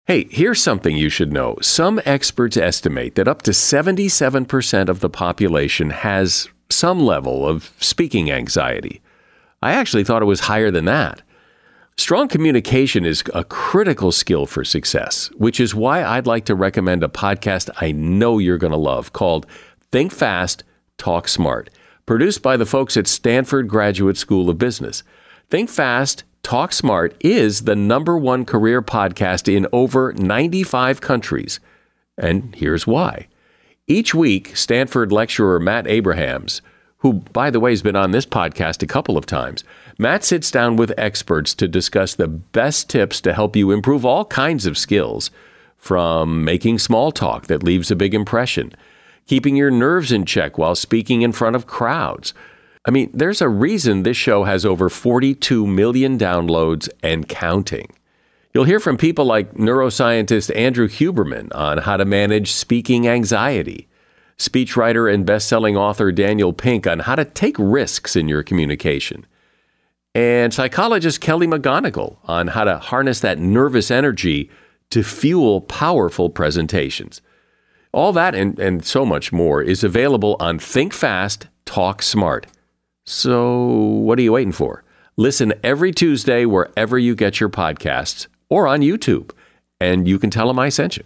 Hey, here's something you should know. Some experts estimate that up to 77% of the population has some level of speaking anxiety. I actually thought it was higher than that. Strong communication is a critical skill for success, which is why I'd like to recommend a podcast I know you're going to love called Think Fast, Talk Smart, produced by the folks at Stanford Graduate School of Business. Think Fast, Talk Smart is the #1 career podcast in over 95 countries. And here's why. Each week, Stanford lecturer Matt Abrahams, who, by the way, has been on this podcast a couple of times, Matt sits down with experts to discuss the best tips to help you improve all kinds of skills, from making small talk that leaves a big impression, keeping your nerves in check while speaking in front of crowds. I mean, there's a reason this show has over 42 million downloads and counting. You'll hear from people like neuroscientist Andrew Huberman on how to manage speaking anxiety, speechwriter and best-selling author Daniel Pink on how to take risks in your communication, and psychologist Kelly McGonigal on how to harness that nervous energy to fuel powerful presentations. All that and so much more is available on Think Fast, Talk Smart. So what are you waiting for? Listen every Tuesday wherever you get your podcasts or on YouTube, and you can tell them I sent you.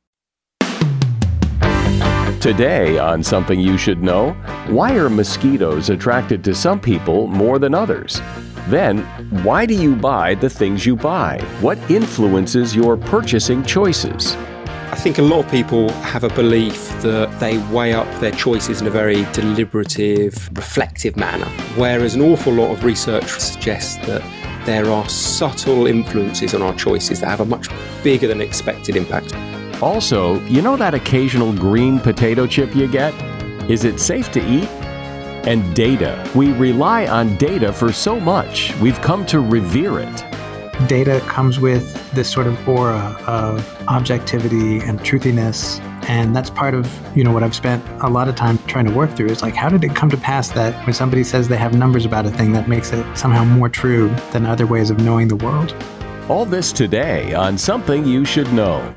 Today on Something You Should Know, why are mosquitoes attracted to some people more than others? Then, why do you buy the things you buy? What influences your purchasing choices? I think a lot of people have a belief that they weigh up their choices in a very deliberative, reflective manner, whereas an awful lot of research suggests that there are subtle influences on our choices that have a much bigger than expected impact. Also, you know that occasional green potato chip you get? Is it safe to eat? And data. We rely on data for so much. We've come to revere it. Data comes with this sort of aura of objectivity and truthiness. And that's part of, what I've spent a lot of time trying to work through. Is like, how did it come to pass that when somebody says they have numbers about a thing, that makes it somehow more true than other ways of knowing the world? All this today on Something You Should Know.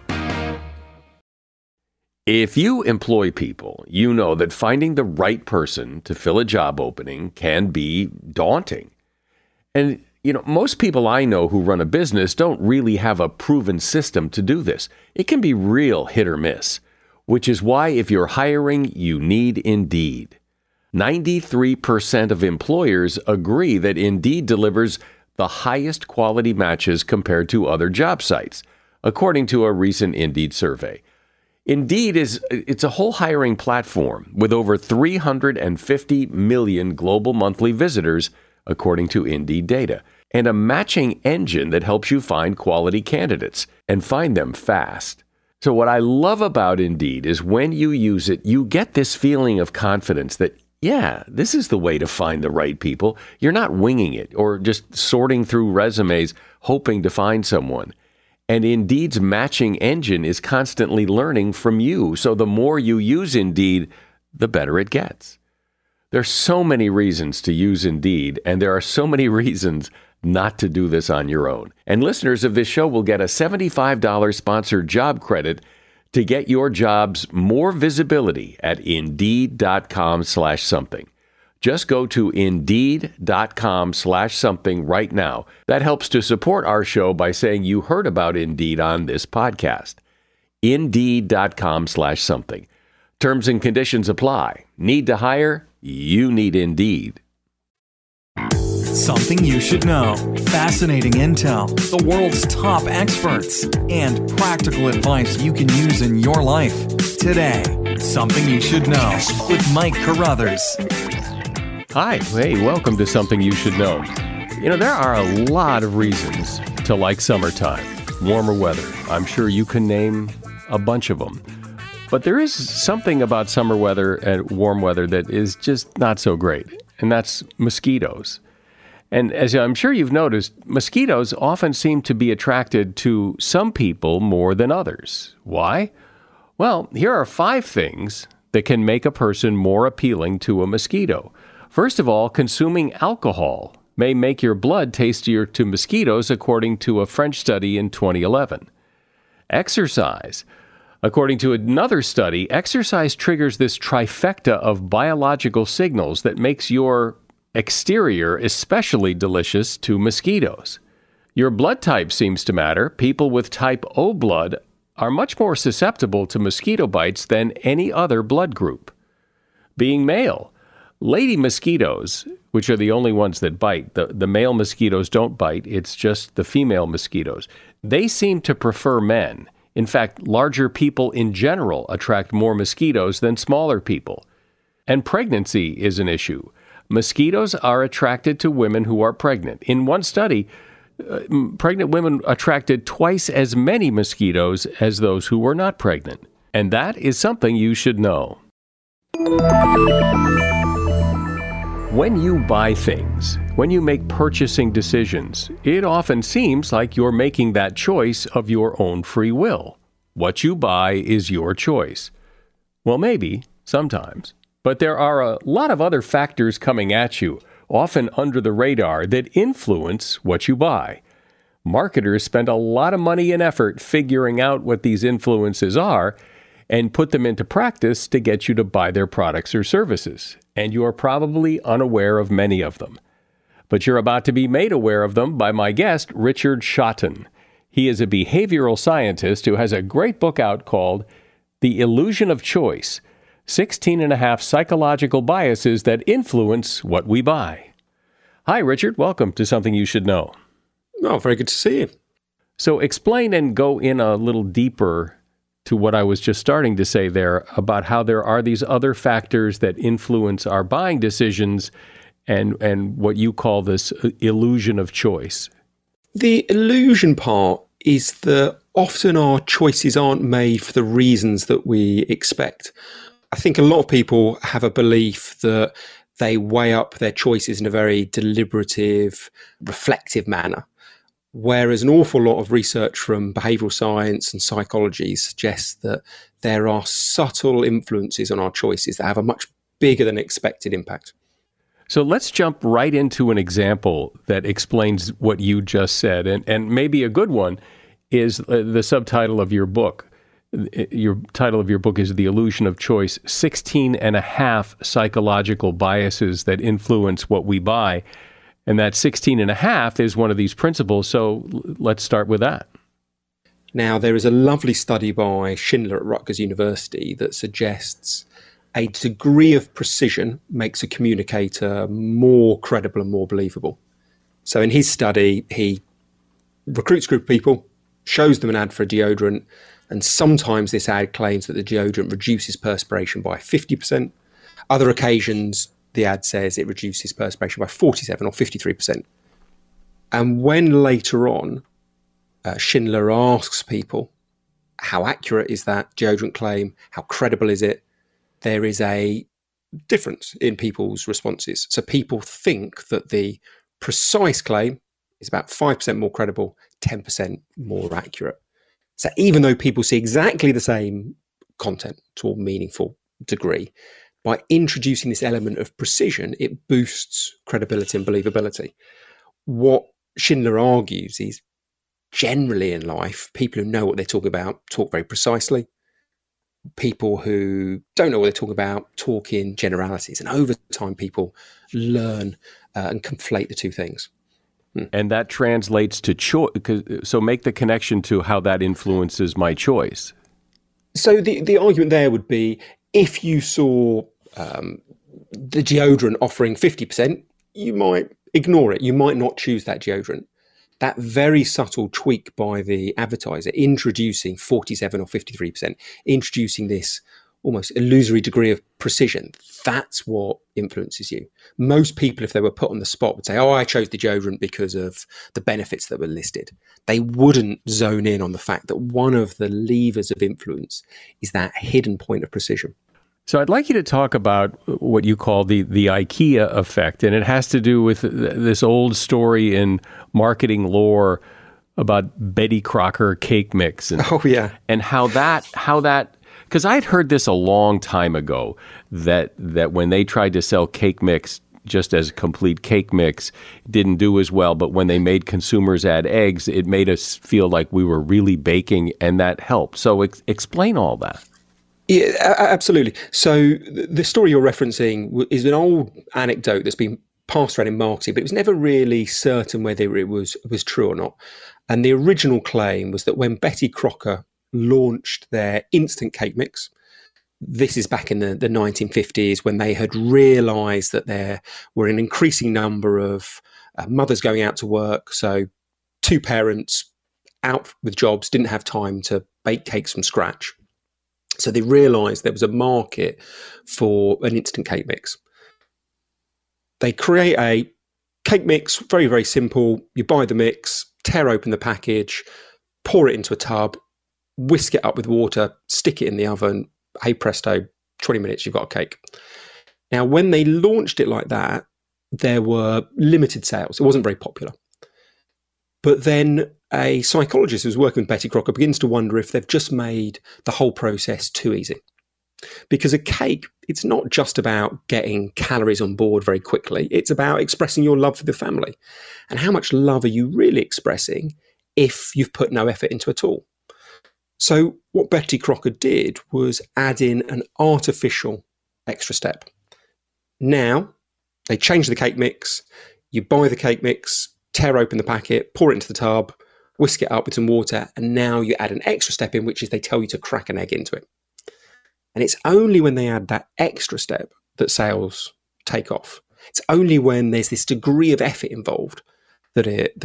If you employ people, you know that finding the right person to fill a job opening can be daunting. And most people I know who run a business don't really have a proven system to do this. It can be real hit or miss, which is why if you're hiring, you need Indeed. 93% of employers agree that Indeed delivers the highest quality matches compared to other job sites, according to a recent Indeed survey. Indeed it's a whole hiring platform with over 350 million global monthly visitors, according to Indeed data, and a matching engine that helps you find quality candidates and find them fast. So what I love about Indeed is when you use it, you get this feeling of confidence that, yeah, this is the way to find the right people. You're not winging it or just sorting through resumes hoping to find someone. And Indeed's matching engine is constantly learning from you. So the more you use Indeed, the better it gets. There's so many reasons to use Indeed, and there are so many reasons not to do this on your own. And listeners of this show will get a $75 sponsored job credit to get your jobs more visibility at Indeed.com/something. Just go to Indeed.com/something right now. That helps to support our show by saying you heard about Indeed on this podcast. Indeed.com/something. Terms and conditions apply. Need to hire? You need Indeed. Something you should know. Fascinating intel, the world's top experts, and practical advice you can use in your life. Today, Something You Should Know with Mike Carruthers. Hi, hey, welcome to Something You Should Know. There are a lot of reasons to like summertime, warmer weather. I'm sure you can name a bunch of them. But there is something about summer weather and warm weather that is just not so great, and that's mosquitoes. And as I'm sure you've noticed, mosquitoes often seem to be attracted to some people more than others. Why? Well, here are 5 things that can make a person more appealing to a mosquito. First of all, consuming alcohol may make your blood tastier to mosquitoes, according to a French study in 2011. Exercise. According to another study, exercise triggers this trifecta of biological signals that makes your exterior especially delicious to mosquitoes. Your blood type seems to matter. People with type O blood are much more susceptible to mosquito bites than any other blood group. Being male. Lady mosquitoes, which are the only ones that bite, the male mosquitoes don't bite, it's just the female mosquitoes. They seem to prefer men. In fact, larger people in general attract more mosquitoes than smaller people. And pregnancy is an issue. Mosquitoes are attracted to women who are pregnant. In one study, pregnant women attracted twice as many mosquitoes as those who were not pregnant. And that is something you should know. When you buy things, when you make purchasing decisions, it often seems like you're making that choice of your own free will. What you buy is your choice. Well, maybe, sometimes. But there are a lot of other factors coming at you, often under the radar, that influence what you buy. Marketers spend a lot of money and effort figuring out what these influences are and put them into practice to get you to buy their products or services. And you are probably unaware of many of them. But you're about to be made aware of them by my guest, Richard Shotton. He is a behavioral scientist who has a great book out called The Illusion of Choice, 16.5 Psychological Biases That Influence What We Buy. Hi, Richard. Welcome to Something You Should Know. Oh, very good to see you. So explain and go in a little deeper to what I was just starting to say there about how there are these other factors that influence our buying decisions and what you call this illusion of choice. The illusion part is that often our choices aren't made for the reasons that we expect. I think a lot of people have a belief that they weigh up their choices in a very deliberative, reflective manner. Whereas an awful lot of research from behavioral science and psychology suggests that there are subtle influences on our choices that have a much bigger than expected impact. So let's jump right into an example that explains what you just said. And maybe a good one is the subtitle of your book. Your title of your book is The Illusion of Choice, 16.5 Psychological Biases That Influence What We Buy. And that 16.5 is one of these principles, so let's start with that. Now, there is a lovely study by Schindler at Rutgers University that suggests a degree of precision makes a communicator more credible and more believable. So in his study, he recruits a group of people, shows them an ad for a deodorant, and sometimes this ad claims that the deodorant reduces perspiration by 50%. Other occasions, the ad says it reduces perspiration by 47 or 53%. And when later on, Schindler asks people, how accurate is that deodorant claim? How credible is it? There is a difference in people's responses. So people think that the precise claim is about 5% more credible, 10% more accurate. So even though people see exactly the same content to a meaningful degree, by introducing this element of precision, it boosts credibility and believability. What Schindler argues is generally in life, people who know what they're talking about talk very precisely. People who don't know what they're talking about talk in generalities. And over time, people learn and conflate the two things. And that translates to choice. So make the connection to how that influences my choice. So the argument there would be, if you saw the deodorant offering 50%, you might ignore it. You might not choose that deodorant. That very subtle tweak by the advertiser, introducing 47 or 53%, introducing this almost illusory degree of precision, that's what influences you. Most people, if they were put on the spot, would say, oh, I chose the deodorant because of the benefits that were listed. They wouldn't zone in on the fact that one of the levers of influence is that hidden point of precision. So I'd like you to talk about what you call the IKEA effect, and it has to do with this old story in marketing lore about Betty Crocker cake mix. And, and how that, because I'd heard this a long time ago, that when they tried to sell cake mix just as a complete cake mix didn't do as well. But when they made consumers add eggs, it made us feel like we were really baking, and that helped. So explain all that. Yeah, absolutely. So the story you're referencing is an old anecdote that's been passed around in marketing, but it was never really certain whether it was true or not. And the original claim was that when Betty Crocker launched their instant cake mix, this is back in the 1950s, when they had realised that there were an increasing number of mothers going out to work. So two parents out with jobs didn't have time to bake cakes from scratch. So they realised there was a market for an instant cake mix. They create a cake mix, very, very simple. You buy the mix, tear open the package, pour it into a tub, whisk it up with water, stick it in the oven. Hey presto, 20 minutes, you've got a cake. Now, when they launched it like that, there were limited sales. It wasn't very popular. But then a psychologist who's working with Betty Crocker begins to wonder if they've just made the whole process too easy. Because a cake, it's not just about getting calories on board very quickly. It's about expressing your love for the family. And how much love are you really expressing if you've put no effort into it all? So what Betty Crocker did was add in an artificial extra step. Now, they change the cake mix. You buy the cake mix, tear open the packet, pour it into the tub, whisk it up with some water, and now you add an extra step in, which is they tell you to crack an egg into it. And it's only when they add that extra step that sales take off. It's only when there's this degree of effort involved that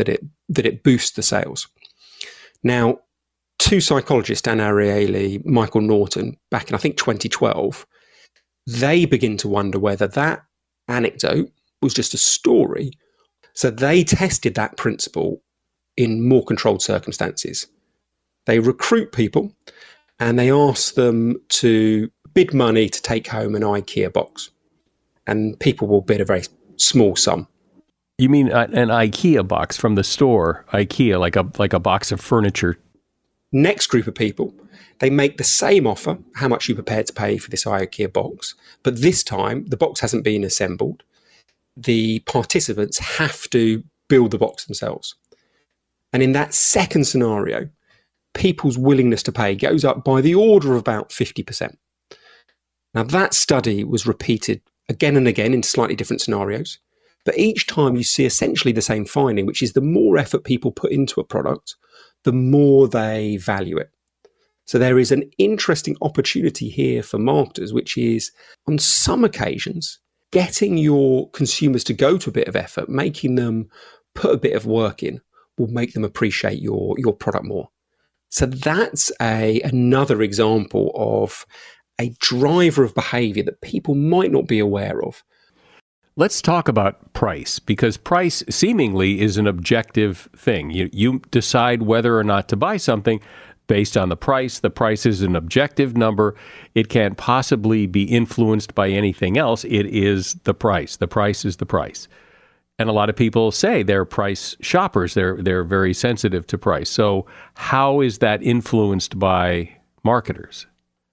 it boosts the sales. Now, two psychologists, Dan Ariely, Michael Norton, back in, I think, 2012, they begin to wonder whether that anecdote was just a story. So they tested that principle in more controlled circumstances. They recruit people and they ask them to bid money to take home an IKEA box. And people will bid a very small sum. You mean an IKEA box from the store, IKEA, like a box of furniture? Next group of people, they make the same offer, how much you're prepared to pay for this IKEA box. But this time, the box hasn't been assembled. The participants have to build the box themselves. And in that second scenario, people's willingness to pay goes up by the order of about 50%. Now, that study was repeated again and again in slightly different scenarios. But each time you see essentially the same finding, which is the more effort people put into a product, the more they value it. So there is an interesting opportunity here for marketers, which is on some occasions, getting your consumers to go to a bit of effort, making them put a bit of work in, will make them appreciate your product more. So that's another example of a driver of behavior that people might not be aware of. Let's talk about price, because price seemingly is an objective thing. You decide whether or not to buy something based on the price. The price is an objective number. It can't possibly be influenced by anything else. It is the price. The price is the price. And a lot of people say they're price shoppers. They're very sensitive to price. So how is that influenced by marketers?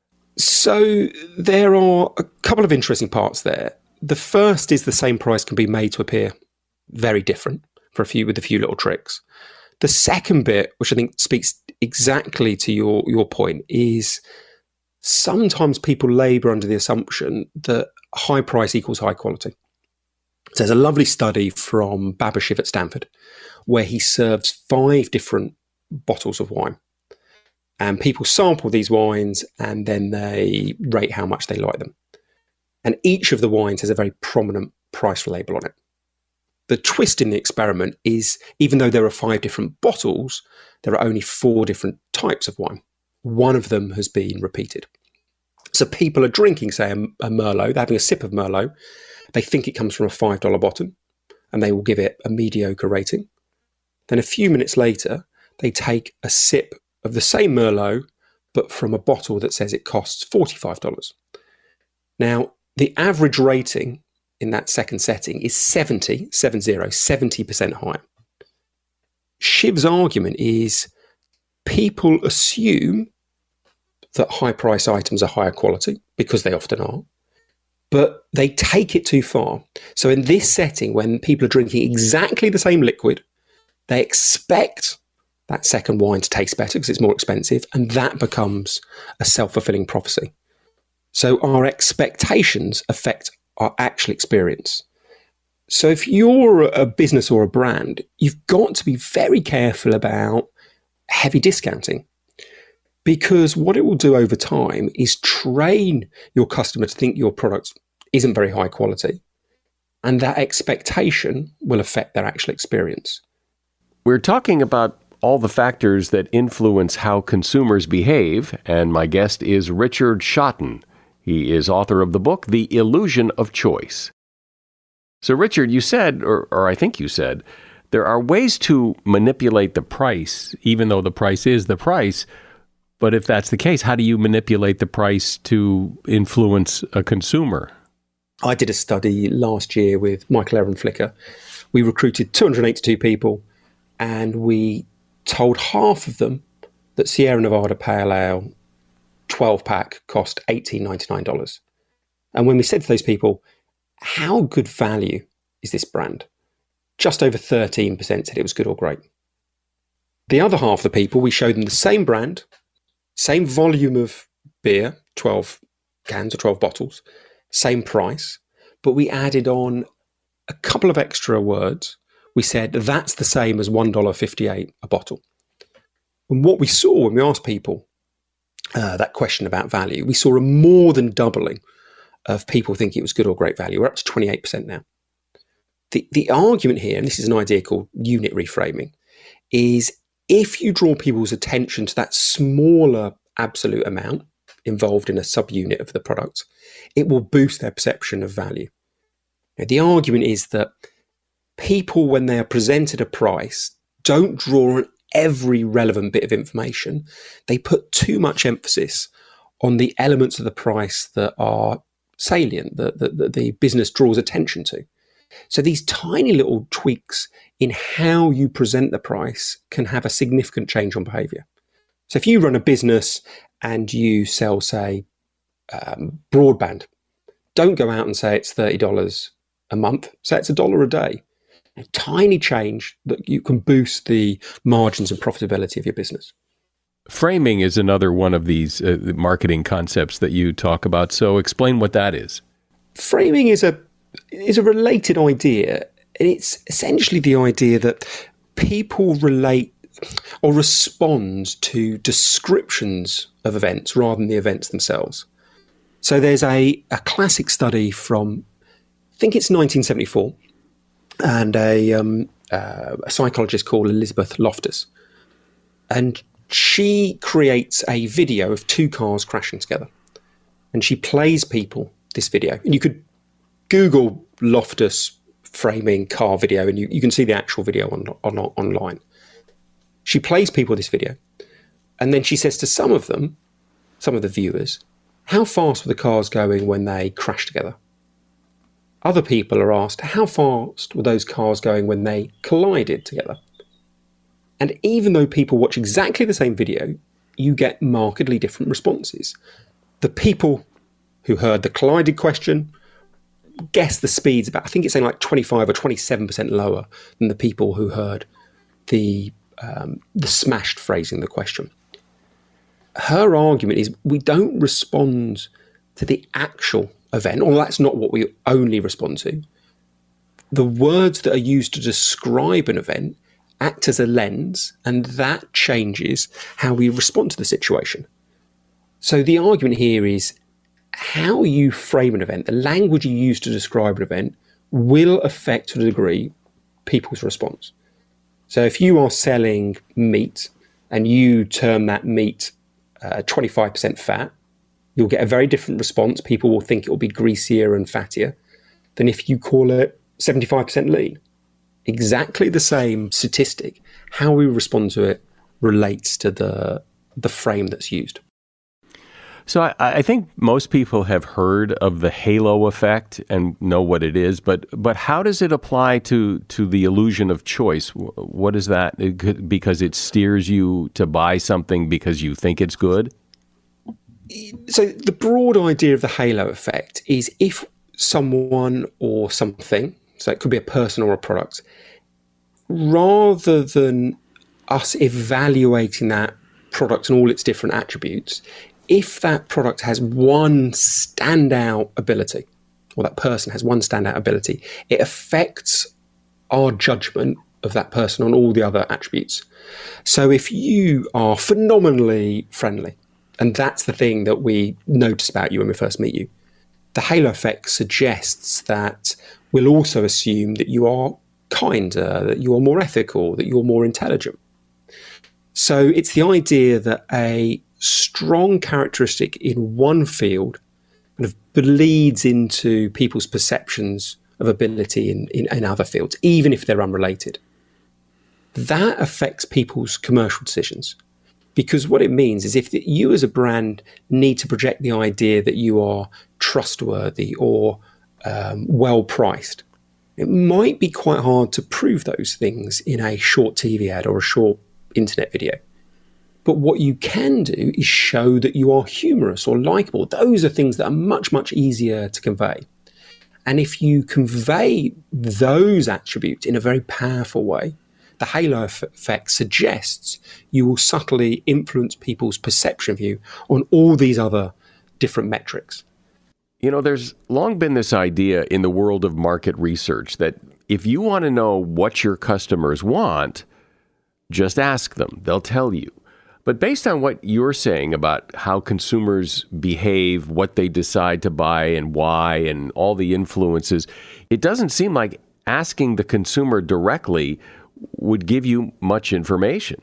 So there are a couple of interesting parts there. The first is the same price can be made to appear very different with a few little tricks. The second bit, which I think speaks exactly to your point, is sometimes people labour under the assumption that high price equals high quality. So there's a lovely study from Babashiv at Stanford where he serves 5 different bottles of wine. And people sample these wines and then they rate how much they like them. And each of the wines has a very prominent price label on it. The twist in the experiment is, even though there are 5 different bottles, there are only 4 different types of wine. One of them has been repeated. So people are drinking, say, a Merlot, they're having a sip of Merlot. They think it comes from a $5 bottle, and they will give it a mediocre rating. Then a few minutes later, they take a sip of the same Merlot, but from a bottle that says it costs $45. Now, the average rating in that second setting is 70% higher. Shiv's argument is people assume that high price items are higher quality, because they often are. but they take it too far. So in this setting, when people are drinking exactly the same liquid, they expect that second wine to taste better because it's more expensive, and that becomes a self-fulfilling prophecy. So our expectations affect our actual experience. So if you're a business or a brand, you've got to be very careful about heavy discounting, because what it will do over time is train your customer to think your product isn't very high quality, and that expectation will affect their actual experience. We're talking about all the factors that influence how consumers behave, and my guest is Richard Shotton. He is author of the book, The Illusion of Choice. So, Richard, you said, or I think you said, there are ways to manipulate the price, even though the price is the price. But if that's the case, how do you manipulate the price to influence a consumer? I did a study last year with Michael Aaron Flicker. We recruited 282 people, and we told half of them that Sierra Nevada Pale Ale 12-pack cost $18.99. And when we said to those people, how good value is this brand? Just over 13% said it was good or great. The other half of the people, we showed them the same brand, same volume of beer, 12 cans or 12 bottles, same price, but we added on a couple of extra words. We said that's the same as $1.58 a bottle. And what we saw when we asked people that question about value, we saw a more than doubling of people thinking it was good or great value. We're up to 28% now. The argument here, and this is an idea called unit reframing, is if you draw people's attention to that smaller absolute amount involved in a subunit of the product, it will boost their perception of value. Now, the argument is that people, when they are presented a price, don't draw on every relevant bit of information. They put too much emphasis on the elements of the price that are salient, that the business draws attention to. So these tiny little tweaks in how you present the price can have a significant change on behavior. So if you run a business and you sell, say, broadband, don't go out and say it's $30 a month, say it's $1 a day. A tiny change that you can boost the margins and profitability of your business. Framing is another one of these marketing concepts that you talk about. So explain what that is. Framing is a related idea. It's essentially the idea that people relate or respond to descriptions of events rather than the events themselves. So there's a classic study from, I think it's 1974, and a psychologist called Elizabeth Loftus. And she creates a video of two cars crashing together. And she plays people this video. And you could Google Loftus framing car video, and you can see the actual video online. She plays people this video. And then she says to some of the viewers, how fast were the cars going when they crashed together? Other people are asked, how fast were those cars going when they collided together? And even though people watch exactly the same video, you get markedly different responses. The people who heard the collided question guess the speeds about, I think it's saying like 25 or 27% lower than the people who heard the smashed phrasing of the question. Her argument is we don't respond to the actual event, or that's not what we only respond to. The words that are used to describe an event act as a lens, and that changes how we respond to the situation. So the argument here is how you frame an event, the language you use to describe an event, will affect to a degree people's response. So if you are selling meat and you term that meat 25% fat, you'll get a very different response. People will think it will be greasier and fattier than if you call it 75% lean. Exactly the same statistic. How we respond to it relates to the frame that's used. So I think most people have heard of the halo effect and know what it is, but how does it apply to the illusion of choice? What is that? Because it steers you to buy something because you think it's good? So the broad idea of the halo effect is if someone or something, so it could be a person or a product, rather than us evaluating that product and all its different attributes, if that product has one standout ability, or that person has one standout ability, it affects our judgment of that person on all the other attributes. So if you are phenomenally friendly, and that's the thing that we notice about you when we first meet you, the halo effect suggests that we'll also assume that you are kinder, that you're more ethical, that you're more intelligent. So it's the idea that a strong characteristic in one field kind of bleeds into people's perceptions of ability in other fields, even if they're unrelated. That affects people's commercial decisions, because what it means is if you as a brand need to project the idea that you are trustworthy or well-priced, it might be quite hard to prove those things in a short TV ad or a short internet video. But what you can do is show that you are humorous or likable. Those are things that are much, much easier to convey. And if you convey those attributes in a very powerful way, the halo effect suggests you will subtly influence people's perception of you on all these other different metrics. You know, there's long been this idea in the world of market research that if you want to know what your customers want, just ask them. They'll tell you. But based on what you're saying about how consumers behave, what they decide to buy and why, and all the influences, it doesn't seem like asking the consumer directly would give you much information.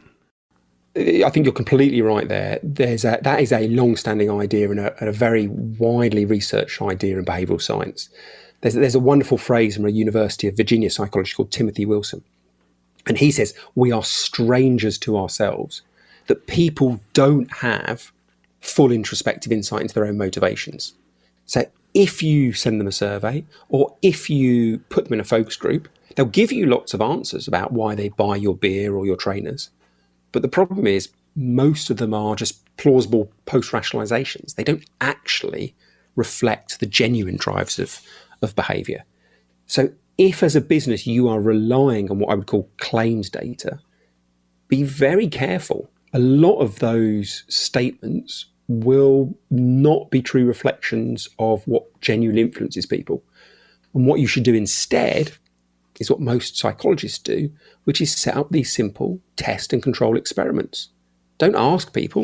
I think you're completely right there. That is a long-standing idea and a very widely researched idea in behavioural science. There's a wonderful phrase from a University of Virginia psychologist called Timothy Wilson. And he says, we are strangers to ourselves, that people don't have full introspective insight into their own motivations. So if you send them a survey or if you put them in a focus group, they'll give you lots of answers about why they buy your beer or your trainers. But the problem is most of them are just plausible post-rationalizations. They don't actually reflect the genuine drives of behavior. So if as a business you are relying on what I would call claims data, be very careful. A lot of those statements will not be true reflections of what genuinely influences people. And what you should do instead is what most psychologists do, which is set up these simple test and control experiments. Don't ask people,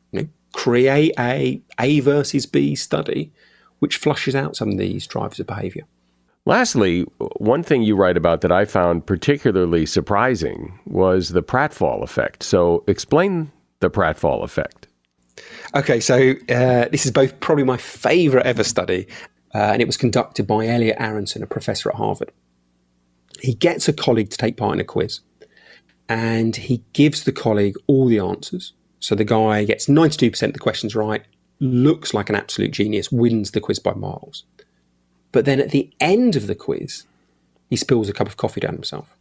create a A versus B study, which flushes out some of these drivers of behavior. Lastly, one thing you write about that I found particularly surprising was the pratfall effect. So explain the pratfall effect. Okay, so this is both probably my favorite ever study, and it was conducted by Elliot Aronson, a professor at Harvard. He gets a colleague to take part in a quiz, and he gives the colleague all the answers. So the guy gets 92% of the questions right, looks like an absolute genius, wins the quiz by miles. But then at the end of the quiz, he spills a cup of coffee down himself.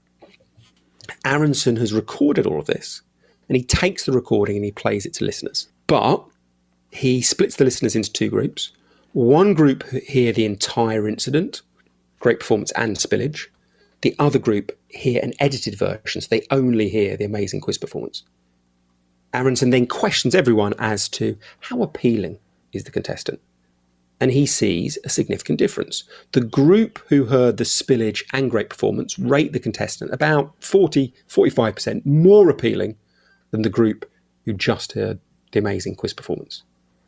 Aronson has recorded all of this, and he takes the recording and he plays it to listeners. But he splits the listeners into two groups. One group hear the entire incident, great performance and spillage. The other group hear an edited version, so they only hear the amazing quiz performance. Aronson then questions everyone as to how appealing is the contestant. And he sees a significant difference. The group who heard the spillage and great performance rate the contestant about 45% more appealing than the group who just heard the amazing quiz performance.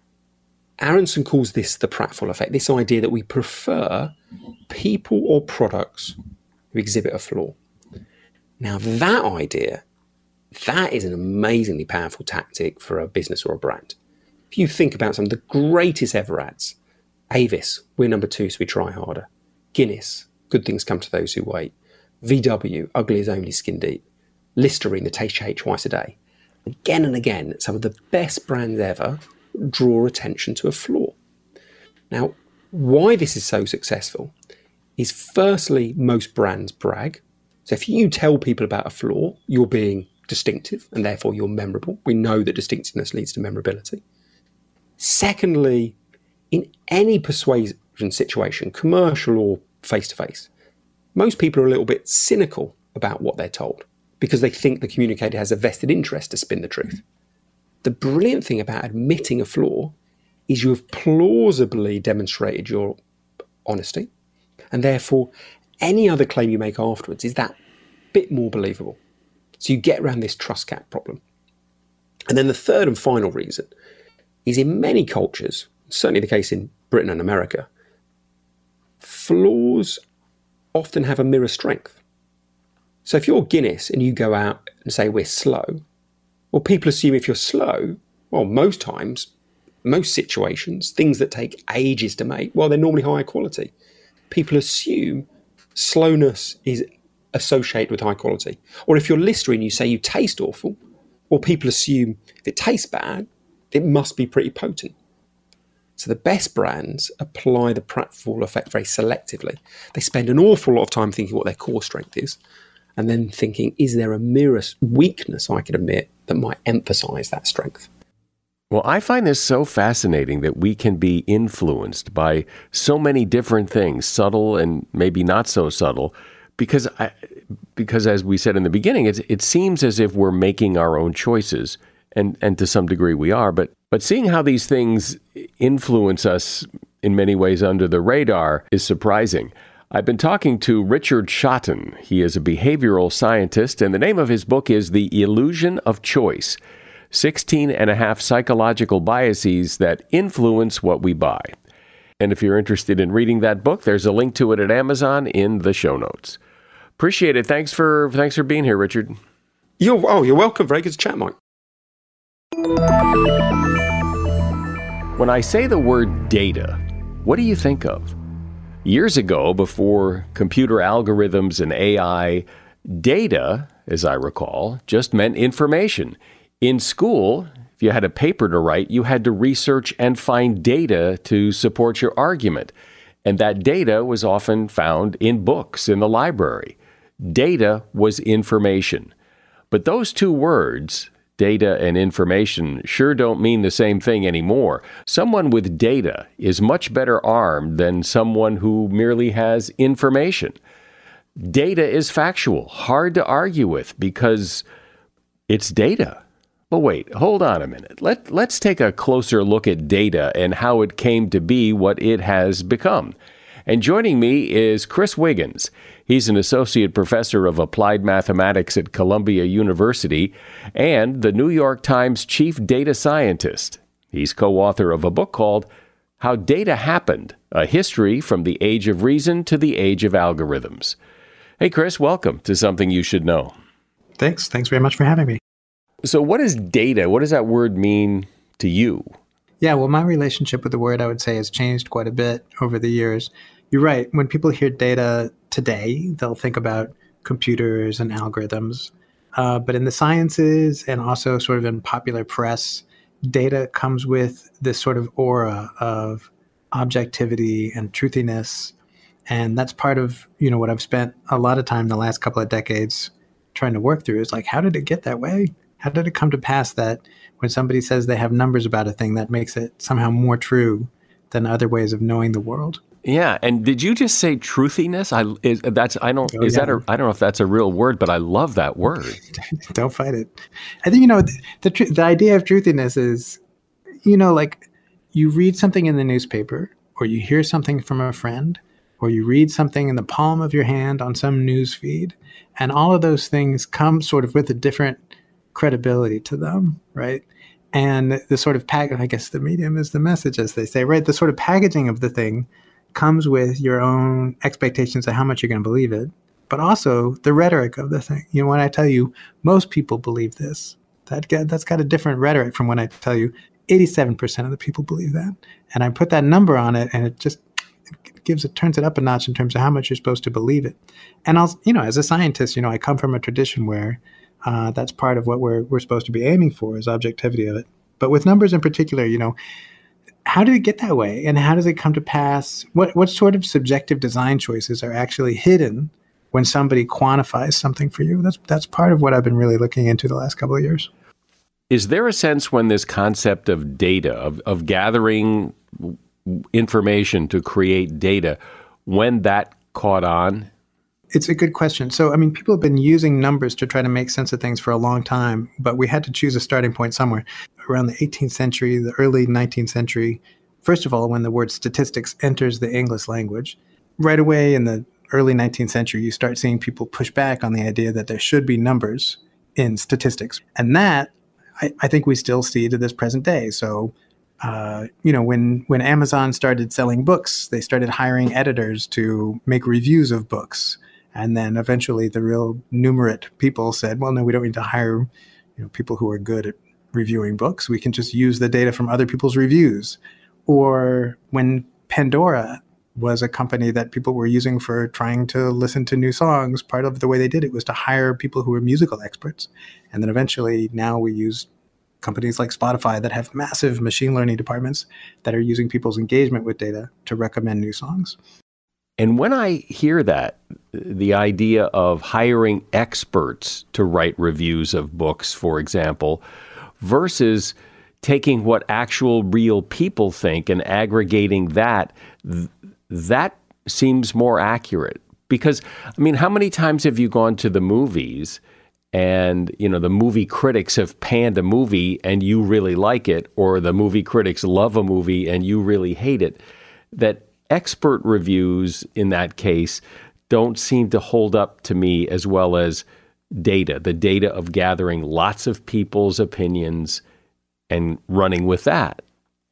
Aronson calls this the pratfall effect, this idea that we prefer people or products who exhibit a flaw. Now that idea, that is an amazingly powerful tactic for a business or a brand. If you think about some of the greatest ever ads, Avis, we're number 2, so we try harder. Guinness, good things come to those who wait. VW, ugly is only skin deep. Listerine, the taste you hate twice a day. Again and again, some of the best brands ever draw attention to a flaw. Now, why this is so successful is firstly, most brands brag. So if you tell people about a flaw, you're being distinctive and therefore you're memorable. We know that distinctiveness leads to memorability. Secondly, in any persuasive situation, commercial or face-to-face, most people are a little bit cynical about what they're told because they think the communicator has a vested interest to spin the truth. The brilliant thing about admitting a flaw is you have plausibly demonstrated your honesty, and therefore any other claim you make afterwards is that bit more believable. So you get around this trust gap problem. And then the third and final reason is in many cultures, certainly the case in Britain and America, flaws often have a mirror strength. So if you're Guinness and you go out and say we're slow, well, people assume if you're slow, well, most times, most situations, things that take ages to make, well, they're normally higher quality. People assume slowness is associated with high quality. Or if you're Listerine and you say you taste awful, well, people assume if it tastes bad, it must be pretty potent. So the best brands apply the pratfall effect very selectively. They spend an awful lot of time thinking what their core strength is, and then thinking, is there a mirror weakness I could admit that might emphasize that strength? Well, I find this so fascinating that we can be influenced by so many different things, subtle and maybe not so subtle, because as we said in the beginning, it seems as if we're making our own choices, and to some degree we are, but seeing how these things influence us in many ways under the radar is surprising. I've been talking to Richard Shotton. He is a behavioral scientist, and the name of his book is The Illusion of Choice, 16 and a half psychological biases that influence what we buy. And if you're interested in reading that book, there's a link to it at Amazon in the show notes. Appreciate it. Thanks for being here, Richard. You're welcome. Very good to chat, Mike. When I say the word data, what do you think of? Years ago, before computer algorithms and AI, data, as I recall, just meant information. In school, if you had a paper to write, you had to research and find data to support your argument. And that data was often found in books in the library. Data was information. But those two words, data and information, sure don't mean the same thing anymore. Someone with data is much better armed than someone who merely has information. Data is factual, hard to argue with because it's data. But wait, hold on a minute. Let's take a closer look at data and how it came to be what it has become. And joining me is Chris Wiggins. He's an associate professor of applied mathematics at Columbia University and the New York Times chief data scientist. He's co-author of a book called How Data Happened, A History from the Age of Reason to the Age of Algorithms. Hey, Chris, welcome to Something You Should Know. Thanks very much for having me. So what is data? What does that word mean to you? Yeah, well, my relationship with the word, I would say, has changed quite a bit over the years. You're right. When people hear data today, they'll think about computers and algorithms. But in the sciences and also sort of in popular press, data comes with this sort of aura of objectivity and truthiness. And that's part of, what I've spent a lot of time the last couple of decades trying to work through is like, how did it get that way? How did it come to pass that when somebody says they have numbers about a thing, that makes it somehow more true than other ways of knowing the world? Yeah, and did you just say truthiness? I don't know if that's a real word, but I love that word. Don't fight it. I think the idea of truthiness is, like you read something in the newspaper, or you hear something from a friend, or you read something in the palm of your hand on some news feed, and all of those things come sort of with a different credibility to them, right? And the sort of I guess the medium is the message, as they say, right? The sort of packaging of the thing comes with your own expectations of how much you're going to believe it, but also the rhetoric of the thing. When I tell you most people believe this, that's got a different rhetoric from when I tell you 87% of the people believe that. And I put that number on it, and it just turns it up a notch in terms of how much you're supposed to believe it. And as a scientist, I come from a tradition where that's part of what we're supposed to be aiming for is objectivity of it. But with numbers in particular, how did it get that way? And how does it come to pass? What sort of subjective design choices are actually hidden when somebody quantifies something for you? That's part of what I've been really looking into the last couple of years. Is there a sense when this concept of data, of gathering information to create data, when that caught on? It's a good question. So, I mean, people have been using numbers to try to make sense of things for a long time, but we had to choose a starting point somewhere. Around the 18th century, the early 19th century, first of all, when the word statistics enters the English language, right away in the early 19th century, you start seeing people push back on the idea that there should be numbers in statistics. And that, I think we still see to this present day. So, when Amazon started selling books, they started hiring editors to make reviews of books. And then eventually the real numerate people said, well, no, we don't need to hire people who are good at reviewing books. We can just use the data from other people's reviews. Or when Pandora was a company that people were using for trying to listen to new songs, part of the way they did it was to hire people who were musical experts. And then eventually now we use companies like Spotify that have massive machine learning departments that are using people's engagement with data to recommend new songs. And when I hear that, the idea of hiring experts to write reviews of books, for example, versus taking what actual real people think and aggregating that, that seems more accurate. Because, I mean, how many times have you gone to the movies and, the movie critics have panned a movie and you really like it, or the movie critics love a movie and you really hate it, that expert reviews in that case don't seem to hold up to me as well as data, the data of gathering lots of people's opinions and running with that.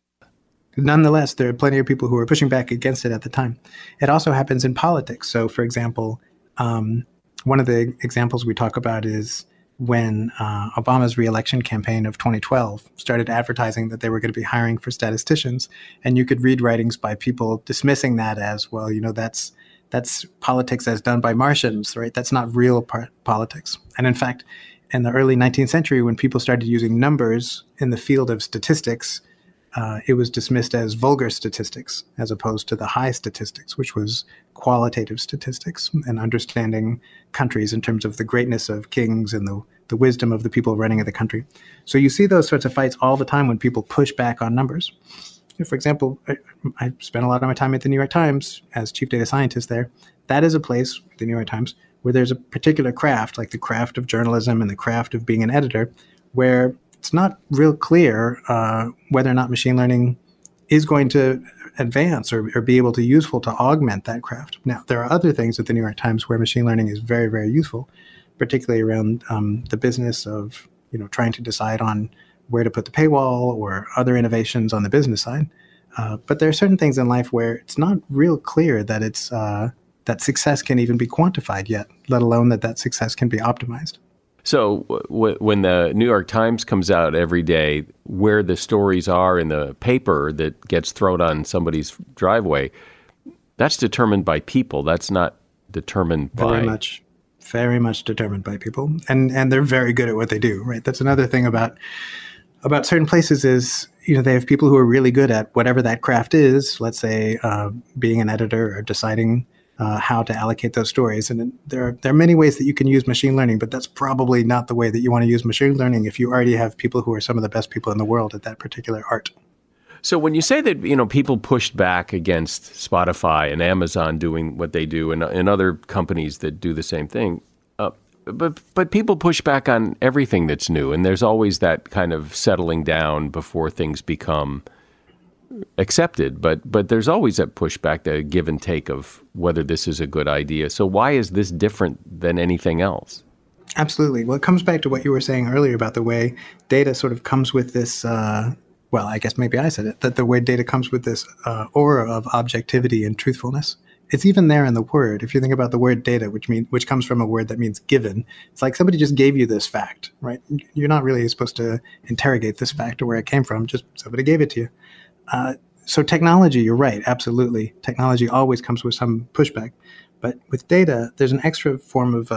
Nonetheless, there are plenty of people who are pushing back against it at the time. It also happens in politics. So, for example, one of the examples we talk about is when Obama's reelection campaign of 2012 started advertising that they were going to be hiring for statisticians. And you could read writings by people dismissing that as, well, that's politics as done by Martians, right? That's not real politics. And in fact, in the early 19th century, when people started using numbers in the field of statistics, it was dismissed as vulgar statistics as opposed to the high statistics, which was qualitative statistics and understanding countries in terms of the greatness of kings and the wisdom of the people running the country. So you see those sorts of fights all the time when people push back on numbers. For example, I spent a lot of my time at the New York Times as chief data scientist there. That is a place, the New York Times, where there's a particular craft, like the craft of journalism and the craft of being an editor, where it's not real clear whether or not machine learning is going to advance or be able to useful to augment that craft. Now, there are other things at the New York Times where machine learning is very, very useful, particularly around the business of trying to decide on where to put the paywall or other innovations on the business side. But there are certain things in life where it's not real clear that it's that success can even be quantified yet, let alone that success can be optimized. So when the New York Times comes out every day, where the stories are in the paper that gets thrown on somebody's driveway, that's determined by people. That's not determined by... Very much determined by people. And they're very good at what they do, right? That's another thing about certain places is, they have people who are really good at whatever that craft is, let's say being an editor or deciding how to allocate those stories. And there are many ways that you can use machine learning, but that's probably not the way that you want to use machine learning if you already have people who are some of the best people in the world at that particular art. So when you say that, people pushed back against Spotify and Amazon doing what they do and other companies that do the same thing, but people push back on everything that's new, and there's always that kind of settling down before things become accepted, but there's always that pushback, the give and take of whether this is a good idea. So why is this different than anything else? Absolutely. Well, it comes back to what you were saying earlier about the way data sort of comes with this, well, I guess maybe I said it, that the way data comes with this aura of objectivity and truthfulness. It's even there in the word. If you think about the word data, which comes from a word that means given, it's like somebody just gave you this fact, right? You're not really supposed to interrogate this fact or where it came from, just somebody gave it to you. So technology, you're right, absolutely. Technology always comes with some pushback. But with data, there's an extra form of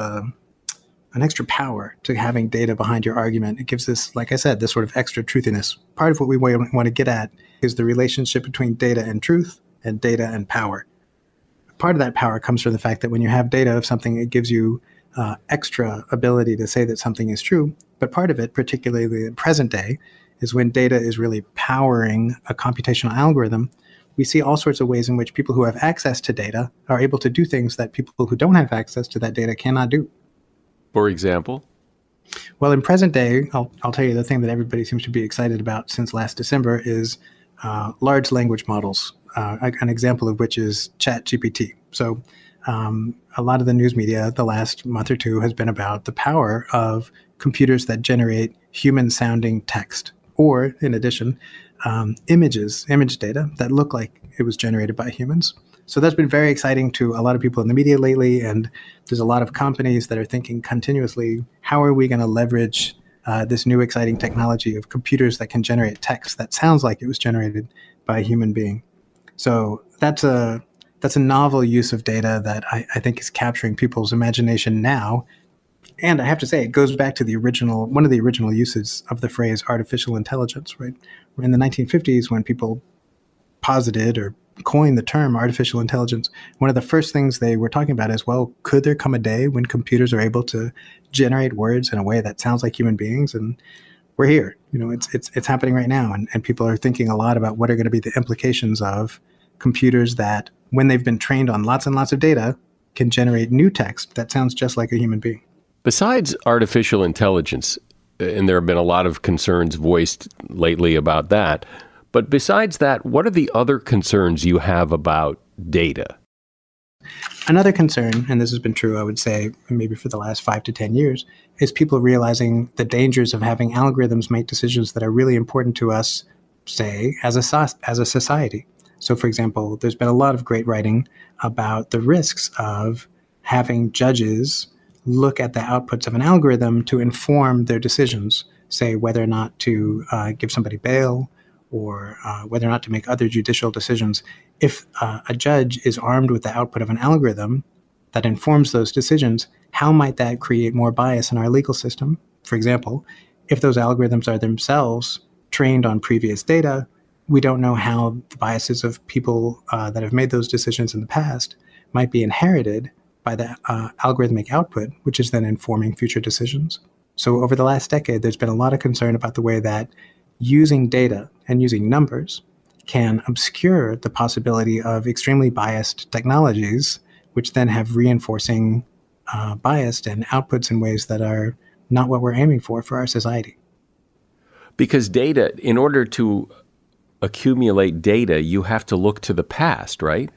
an extra power to having data behind your argument. It gives this, like I said, this sort of extra truthiness. Part of what we want to get at is the relationship between data and truth and data and power. Part of that power comes from the fact that when you have data of something, it gives you extra ability to say that something is true. But part of it, particularly in present day, is when data is really powering a computational algorithm, we see all sorts of ways in which people who have access to data are able to do things that people who don't have access to that data cannot do. For example? Well, in present day, I'll tell you the thing that everybody seems to be excited about since last December is large language models, an example of which is ChatGPT. So a lot of the news media the last month or two has been about the power of computers that generate human-sounding text, or, in addition, image data that look like it was generated by humans. So that's been very exciting to a lot of people in the media lately, and there's a lot of companies that are thinking continuously, how are we going to leverage this new exciting technology of computers that can generate text that sounds like it was generated by a human being? So that's a novel use of data that I think is capturing people's imagination now. And I have to say, it goes back to one of the original uses of the phrase artificial intelligence, right? In the 1950s, when people posited or coined the term artificial intelligence, one of the first things they were talking about is, well, could there come a day when computers are able to generate words in a way that sounds like human beings? And we're here. It's happening right now. And people are thinking a lot about what are going to be the implications of computers that, when they've been trained on lots and lots of data, can generate new text that sounds just like a human being. Besides artificial intelligence, and there have been a lot of concerns voiced lately about that, but besides that, what are the other concerns you have about data? Another concern, and this has been true, I would say, maybe for the last 5 to 10 years, is people realizing the dangers of having algorithms make decisions that are really important to us, say, as a society. So, for example, there's been a lot of great writing about the risks of having judges look at the outputs of an algorithm to inform their decisions, say whether or not to give somebody bail or whether or not to make other judicial decisions. If a judge is armed with the output of an algorithm that informs those decisions, how might that create more bias in our legal system? For example, if those algorithms are themselves trained on previous data, we don't know how the biases of people that have made those decisions in the past might be inherited by the algorithmic output, which is then informing future decisions. So over the last decade, there's been a lot of concern about the way that using data and using numbers can obscure the possibility of extremely biased technologies, which then have reinforcing bias and outputs in ways that are not what we're aiming for our society. Because data, in order to accumulate data, you have to look to the past, right?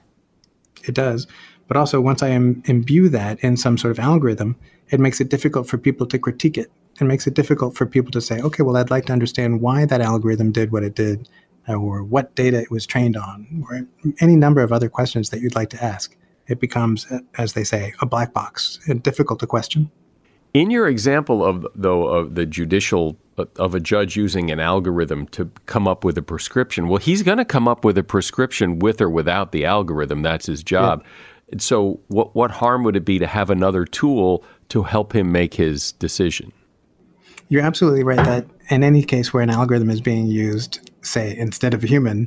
It does. But also, once I imbue that in some sort of algorithm, it makes it difficult for people to critique it. It makes it difficult for people to say, okay, well, I'd like to understand why that algorithm did what it did, or what data it was trained on, or any number of other questions that you'd like to ask. It becomes, as they say, a black box and difficult to question. In your example of the judicial, of a judge using an algorithm to come up with a prescription, well, he's going to come up with a prescription with or without the algorithm. That's his job. Yeah. So what harm would it be to have another tool to help him make his decision? You're absolutely right that in any case where an algorithm is being used, say, instead of a human,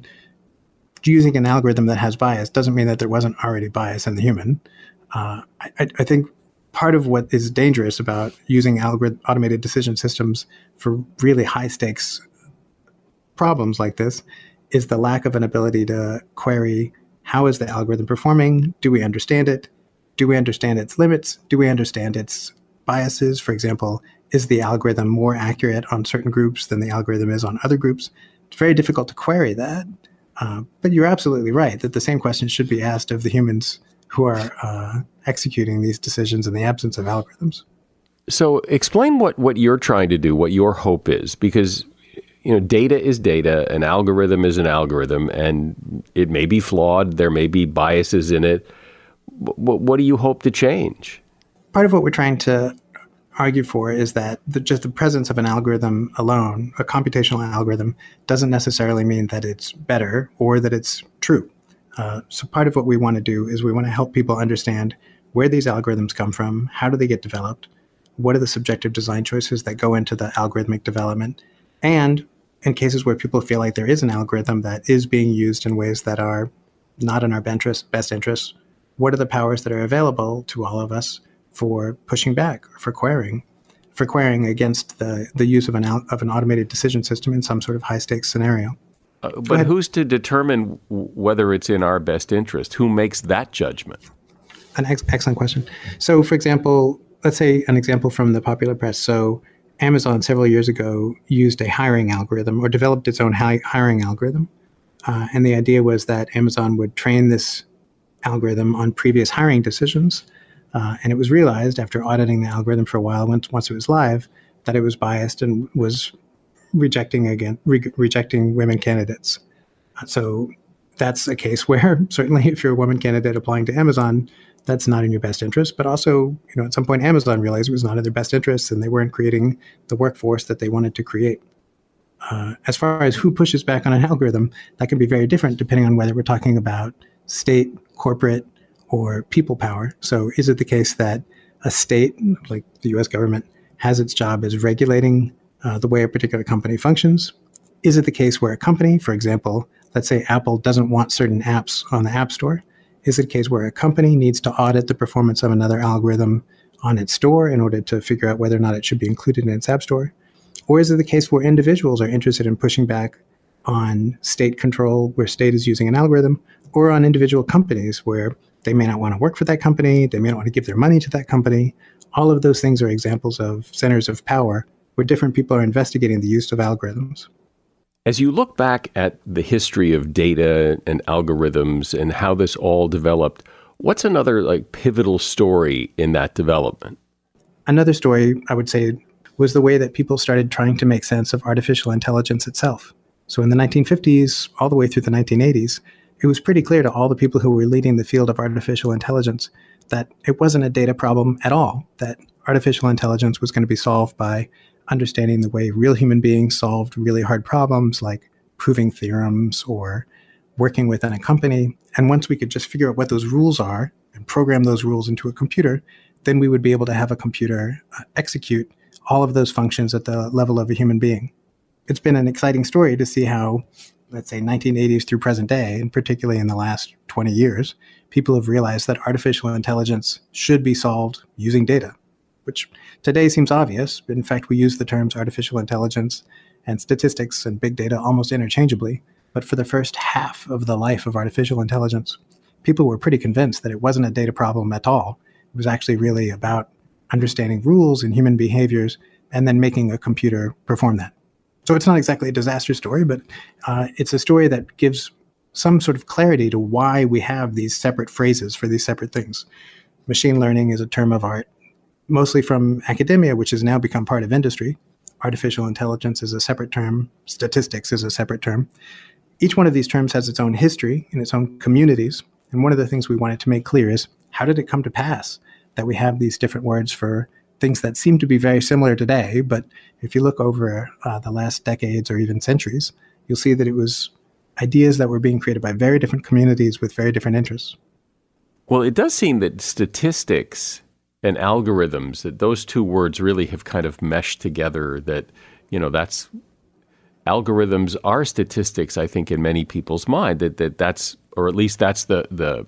using an algorithm that has bias doesn't mean that there wasn't already bias in the human. I think part of what is dangerous about using automated decision systems for really high-stakes problems like this is the lack of an ability to query, how is the algorithm performing? Do we understand it? Do we understand its limits? Do we understand its biases? For example, is the algorithm more accurate on certain groups than the algorithm is on other groups? It's very difficult to query that. But you're absolutely right that the same question should be asked of the humans who are executing these decisions in the absence of algorithms. So explain what you're trying to do, what your hope is, because data is data, an algorithm is an algorithm, and it may be flawed, there may be biases in it. What do you hope to change? Part of what we're trying to argue for is that just the presence of an algorithm alone, a computational algorithm, doesn't necessarily mean that it's better or that it's true. So part of what we want to do is we want to help people understand where these algorithms come from, how do they get developed, what are the subjective design choices that go into the algorithmic development, and in cases where people feel like there is an algorithm that is being used in ways that are not in our best interest, what are the powers that are available to all of us for pushing back, or for querying against the use of an automated decision system in some sort of high-stakes scenario. But who's to determine whether it's in our best interest? Who makes that judgment? An excellent question. So, for example, let's say an example from the popular press. So Amazon several years ago used a hiring algorithm or developed its own hiring algorithm. And the idea was that Amazon would train this algorithm on previous hiring decisions. And it was realized after auditing the algorithm for a while, once it was live, that it was biased and was rejecting women candidates. So that's a case where certainly if you're a woman candidate applying to Amazon, that's not in your best interest. But also, at some point Amazon realized it was not in their best interest and they weren't creating the workforce that they wanted to create. As far as who pushes back on an algorithm, that can be very different depending on whether we're talking about state, corporate, or people power. So is it the case that a state, like the US government, has its job as regulating the way a particular company functions? Is it the case where a company, for example, let's say Apple doesn't want certain apps on the App Store? Is it a case where a company needs to audit the performance of another algorithm on its store in order to figure out whether or not it should be included in its App Store? Or is it the case where individuals are interested in pushing back on state control, where state is using an algorithm, or on individual companies where they may not want to work for that company, they may not want to give their money to that company? All of those things are examples of centers of power where different people are investigating the use of algorithms. As you look back at the history of data and algorithms and how this all developed, what's another pivotal story in that development? Another story, I would say, was the way that people started trying to make sense of artificial intelligence itself. So in the 1950s, all the way through the 1980s, it was pretty clear to all the people who were leading the field of artificial intelligence that it wasn't a data problem at all, that artificial intelligence was going to be solved by understanding the way real human beings solved really hard problems like proving theorems or working within a company. And once we could just figure out what those rules are and program those rules into a computer, then we would be able to have a computer execute all of those functions at the level of a human being. It's been an exciting story to see how, let's say, 1980s through present day, and particularly in the last 20 years, people have realized that artificial intelligence should be solved using data, which today seems obvious. In fact, we use the terms artificial intelligence and statistics and big data almost interchangeably. But for the first half of the life of artificial intelligence, people were pretty convinced that it wasn't a data problem at all. It was actually really about understanding rules and human behaviors and then making a computer perform that. So it's not exactly a disaster story, but it's a story that gives some sort of clarity to why we have these separate phrases for these separate things. Machine learning is a term of art, mostly from academia, which has now become part of industry. Artificial intelligence is a separate term. Statistics is a separate term. Each one of these terms has its own history and its own communities. And one of the things we wanted to make clear is, how did it come to pass that we have these different words for things that seem to be very similar today? But if you look over the last decades or even centuries, you'll see that it was ideas that were being created by very different communities with very different interests. Well, it does seem that statistics and algorithms, that those two words really have kind of meshed together, that, that's algorithms are statistics, I think, in many people's mind, that's, or at least that's the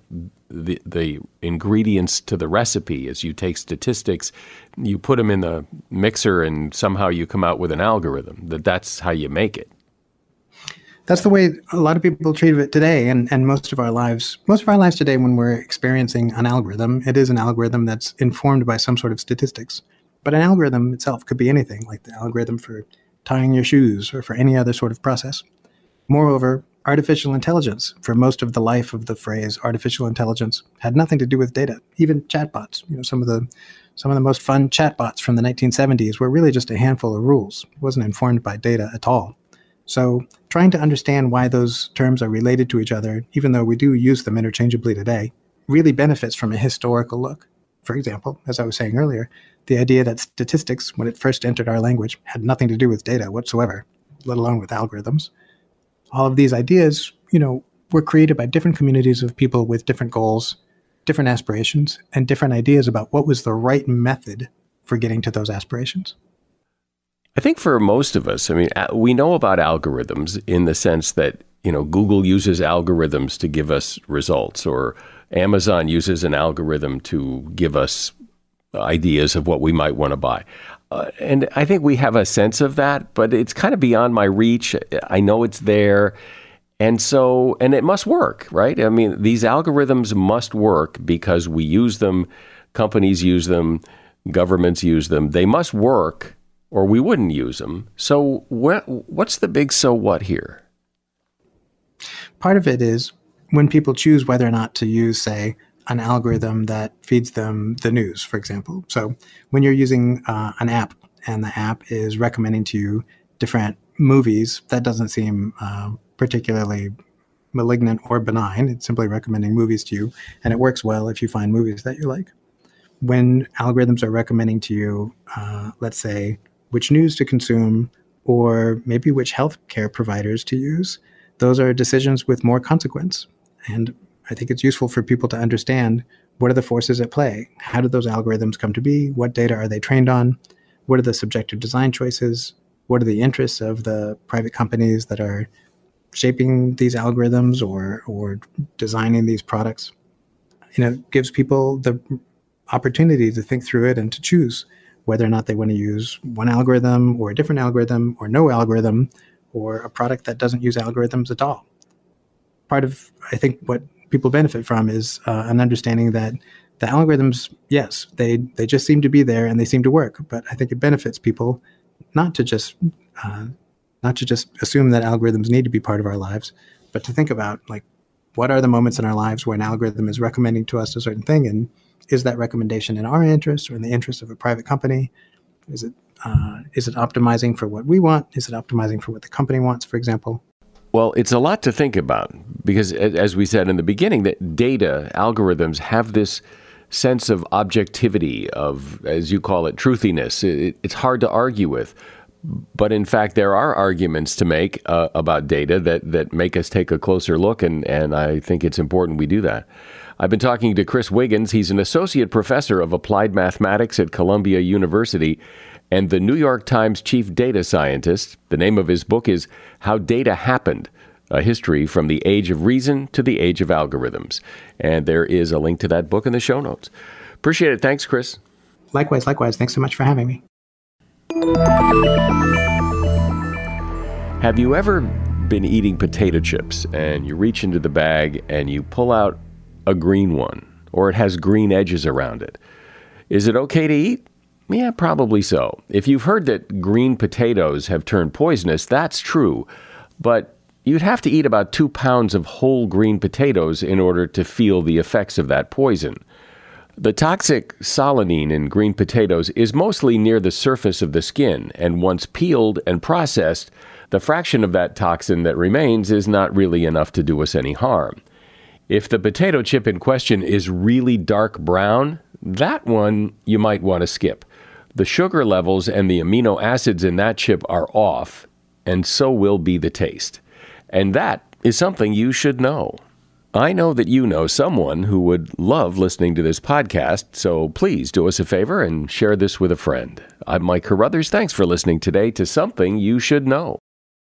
ingredients to the recipe. As you take statistics, you put them in the mixer and somehow you come out with an algorithm, that's how you make it. That's the way a lot of people treat it today, and most of our lives today, when we're experiencing an algorithm, it is an algorithm that's informed by some sort of statistics. But an algorithm itself could be anything, like the algorithm for tying your shoes or for any other sort of process. Moreover, artificial intelligence, for most of the life of the phrase artificial intelligence, had nothing to do with data. Even chatbots, some of the most fun chatbots from the 1970s were really just a handful of rules. It wasn't informed by data at all. So trying to understand why those terms are related to each other, even though we do use them interchangeably today, really benefits from a historical look. For example, as I was saying earlier, the idea that statistics, when it first entered our language, had nothing to do with data whatsoever, let alone with algorithms. All of these ideas, were created by different communities of people with different goals, different aspirations, and different ideas about what was the right method for getting to those aspirations. I think for most of us, we know about algorithms in the sense that, Google uses algorithms to give us results, or Amazon uses an algorithm to give us ideas of what we might want to buy. And I think we have a sense of that, but it's kind of beyond my reach. I know it's there. And so, and it must work, right? I mean, these algorithms must work because we use them, companies use them, governments use them. They must work or we wouldn't use them. So what's the big so what here? Part of it is when people choose whether or not to use, say, an algorithm that feeds them the news, for example. So when you're using an app and the app is recommending to you different movies, that doesn't seem particularly malignant or benign. It's simply recommending movies to you, and it works well if you find movies that you like. When algorithms are recommending to you, let's say, which news to consume or maybe which healthcare providers to use, those are decisions with more consequence. And I think it's useful for people to understand what are the forces at play? How did those algorithms come to be? What data are they trained on? What are the subjective design choices? What are the interests of the private companies that are shaping these algorithms or designing these products? It gives people the opportunity to think through it and to choose whether or not they want to use one algorithm or a different algorithm or no algorithm or a product that doesn't use algorithms at all. Part of, I think, what people benefit from is an understanding that the algorithms, yes, they just seem to be there and they seem to work. But I think it benefits people not to just assume that algorithms need to be part of our lives, but to think about, like, what are the moments in our lives where an algorithm is recommending to us a certain thing, and is that recommendation in our interest or in the interest of a private company? Is it optimizing for what we want? Is it optimizing for what the company wants, for example? Well, it's a lot to think about because, as we said in the beginning, that data algorithms have this sense of objectivity, of, as you call it, truthiness. It's hard to argue with. But in fact, there are arguments to make about data that make us take a closer look, and I think it's important we do that. I've been talking to Chris Wiggins. He's an associate professor of applied mathematics at Columbia University and the New York Times chief data scientist. The name of his book is How Data Happened, A History from the Age of Reason to the Age of Algorithms. And there is a link to that book in the show notes. Appreciate it. Thanks, Chris. Likewise. Thanks so much for having me. Have you ever been eating potato chips and you reach into the bag and you pull out a green one, or it has green edges around it? Is it okay to eat? Yeah, probably so. If you've heard that green potatoes have turned poisonous, that's true. But you'd have to eat about 2 pounds of whole green potatoes in order to feel the effects of that poison. The toxic solanine in green potatoes is mostly near the surface of the skin, and once peeled and processed, the fraction of that toxin that remains is not really enough to do us any harm. If the potato chip in question is really dark brown, that one you might want to skip. The sugar levels and the amino acids in that chip are off, and so will be the taste. And that is something you should know. I know that you know someone who would love listening to this podcast, so please do us a favor and share this with a friend. I'm Mike Carruthers. Thanks for listening today to Something You Should Know.